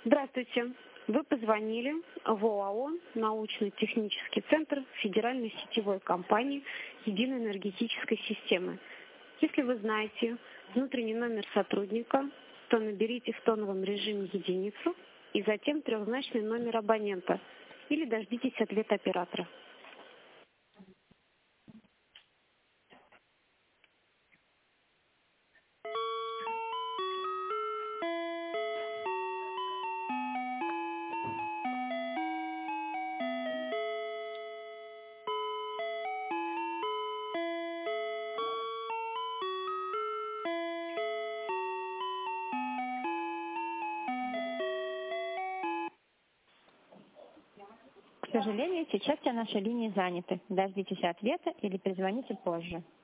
Здравствуйте. Вы позвонили в ОАО «Научно-технический центр Федеральной сетевой компании Единой энергетической системы». Если вы знаете внутренний номер сотрудника, то наберите в тоновом режиме единицу и затем трехзначный номер абонента или дождитесь ответа оператора. К сожалению, сейчас все наши линии заняты. Дождитесь ответа или перезвоните позже.